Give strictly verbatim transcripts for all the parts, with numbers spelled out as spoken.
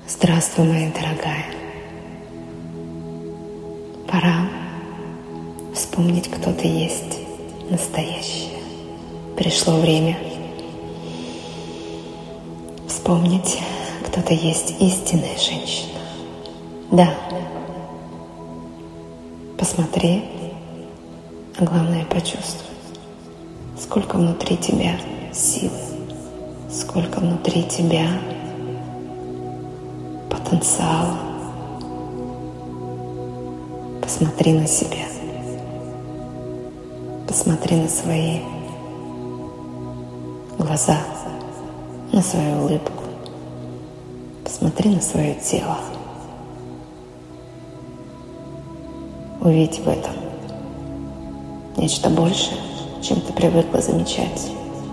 Здравствуй, моя дорогая. Пора вспомнить, кто ты есть, настоящее. Пришло время вспомнить, кто ты есть, истинная женщина. Да, посмотри, а главное почувствуй, сколько внутри тебя силы, сколько внутри тебя потенциала. Посмотри на себя, посмотри на свои глаза, на свою улыбку, посмотри на свое тело. Увидь в этом нечто большее, чем ты привыкла замечать.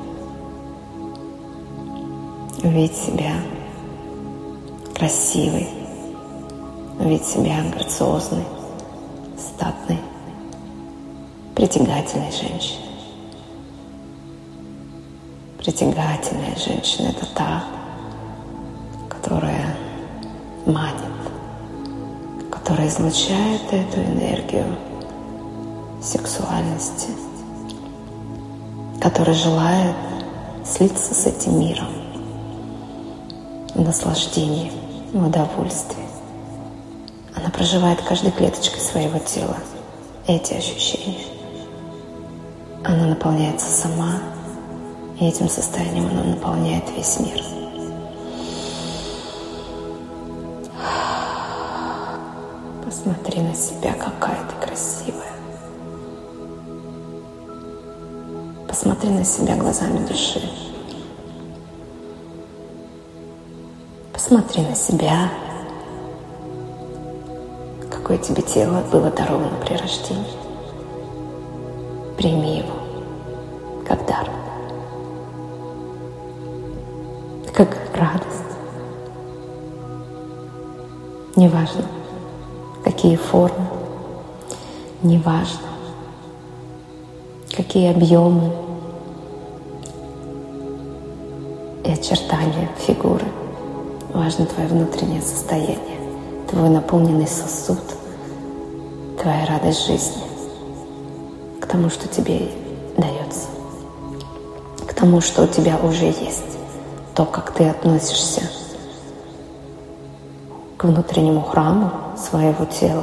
Увидь себя красивой, увидь себя грациозной, статной, притягательной женщиной. Притягательная женщина — это та, которая манит, которая излучает эту энергию сексуальности, которая желает слиться с этим миром в наслаждении, в удовольствии. Она проживает каждой клеточкой своего тела эти ощущения. Она наполняется сама, и этим состоянием она наполняет весь мир. Посмотри на себя, какая ты красивая. Посмотри на себя глазами души. Посмотри на себя, какое тебе тело было даровано при рождении. Прими его как дар, как радость. Неважно, какие формы, неважно, какие объемы и очертания фигуры. Важно твое внутреннее состояние, твой наполненный сосуд, твоя радость жизни к тому, что тебе дается, к тому, что у тебя уже есть, то, как ты относишься к внутреннему храму своего тела,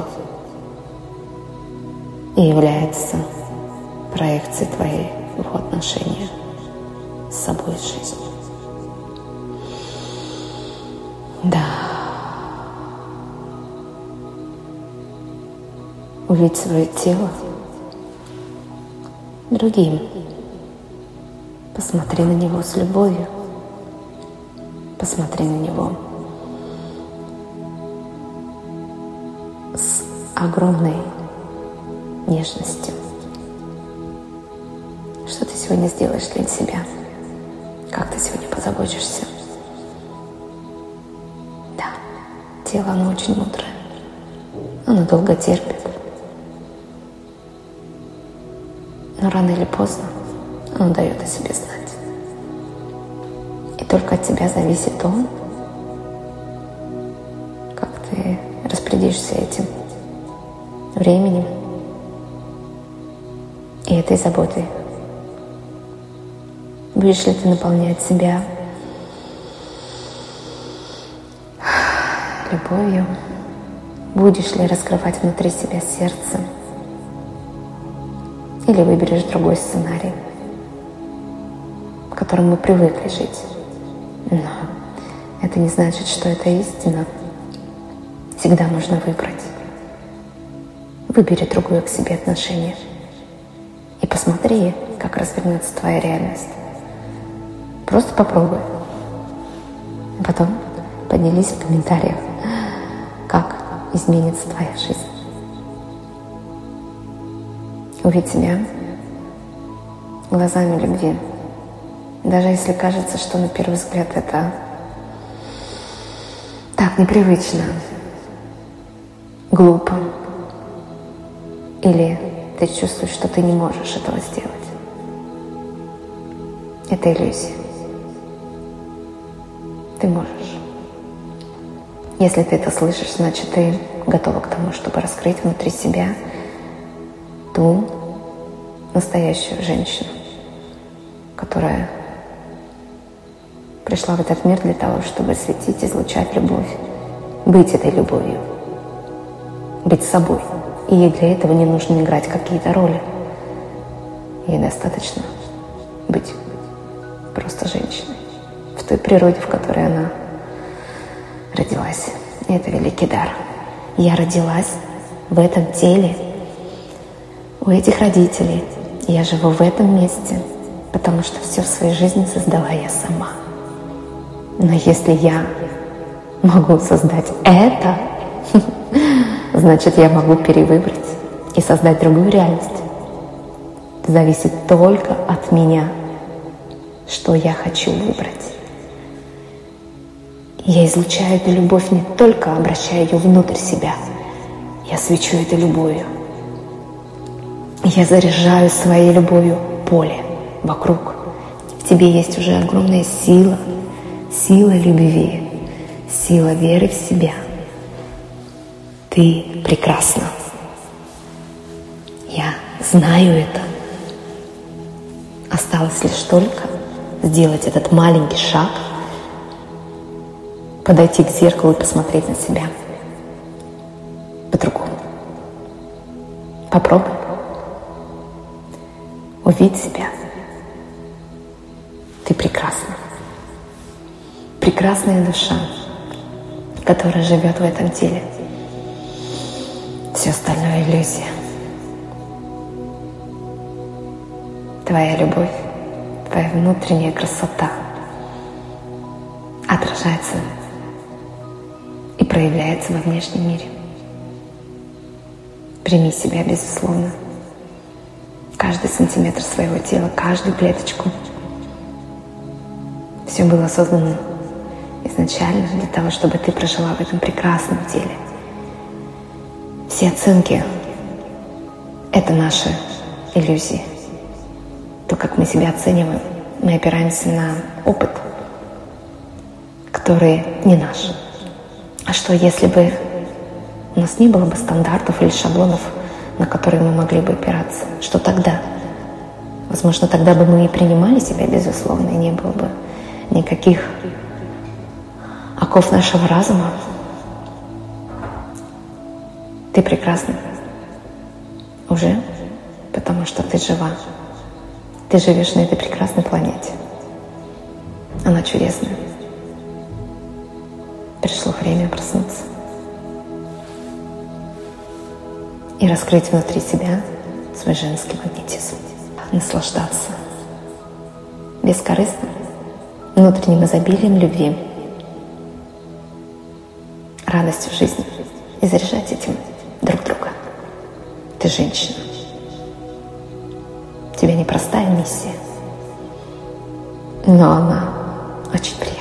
и является проекцией твоего отношения с собой и с жизнью. Да. Увидь свое тело другим. Посмотри на него с любовью. Посмотри на него с огромной нежностью. Что ты сегодня сделаешь для себя? Как ты сегодня позаботишься? Да, тело, оно очень мудрое. Оно долго терпит. Но рано или поздно оно дает о себе знать. И только от тебя зависит то, как ты распорядишься этим временем и этой заботой. Будешь ли ты наполнять себя любовью? Будешь ли раскрывать внутри себя сердце? Или выберешь другой сценарий, в котором мы привыкли жить? Но это не значит, что это истина. Всегда можно выбрать. Выбери другое к себе отношение. И посмотри, как развернется твоя реальность. Просто попробуй. А потом поделись в комментариях, как изменится твоя жизнь. Увидь себя глазами любви. Даже если кажется, что на первый взгляд это так непривычно, глупо, или ты чувствуешь, что ты не можешь этого сделать. Это иллюзия. Ты можешь. Если ты это слышишь, значит, ты готова к тому, чтобы раскрыть внутри себя ту настоящую женщину, которая пришла в этот мир для того, чтобы светить, излучать любовь, быть этой любовью, быть собой. И ей для этого не нужно играть какие-то роли. Ей достаточно быть просто женщиной в той природе, в которой она родилась. И это великий дар. Я родилась в этом теле, у этих родителей. Я живу в этом месте, потому что все в своей жизни создала я сама. Но если я могу создать это, значит, я могу перевыбрать и создать другую реальность. Зависит только от меня, что я хочу выбрать. Я излучаю эту любовь не только обращая ее внутрь себя. Я свечу этой любовью. Я заряжаю своей любовью поле вокруг. В тебе есть уже огромная сила, сила любви, сила веры в себя. Ты прекрасна. Я знаю это. Осталось лишь только сделать этот маленький шаг, подойти к зеркалу и посмотреть на себя по-другому. Попробуй. Увидь себя. Ты прекрасна. Прекрасная душа, которая живет в этом теле. Все остальное иллюзия. Твоя любовь, твоя внутренняя красота отражается и проявляется во внешнем мире. Прими себя, безусловно. Каждый сантиметр своего тела, каждую клеточку. Все было создано изначально для того, чтобы ты прожила в этом прекрасном теле. Все оценки — это наши иллюзии. То, как мы себя оцениваем, мы опираемся на опыт, который не наш. А что, если бы у нас не было бы стандартов или шаблонов, на которые мы могли бы опираться? Что тогда? Возможно, тогда бы мы и принимали себя, безусловно, и не было бы никаких оков нашего разума. Ты прекрасна уже, потому что ты жива. Ты живешь на этой прекрасной планете. Она чудесная. Пришло время проснуться и раскрыть внутри себя свой женский магнетизм. Наслаждаться бескорыстным внутренним изобилием любви, радостью жизни и заряжать этим друг друга. Ты женщина. У тебя непростая миссия, но она очень приятная.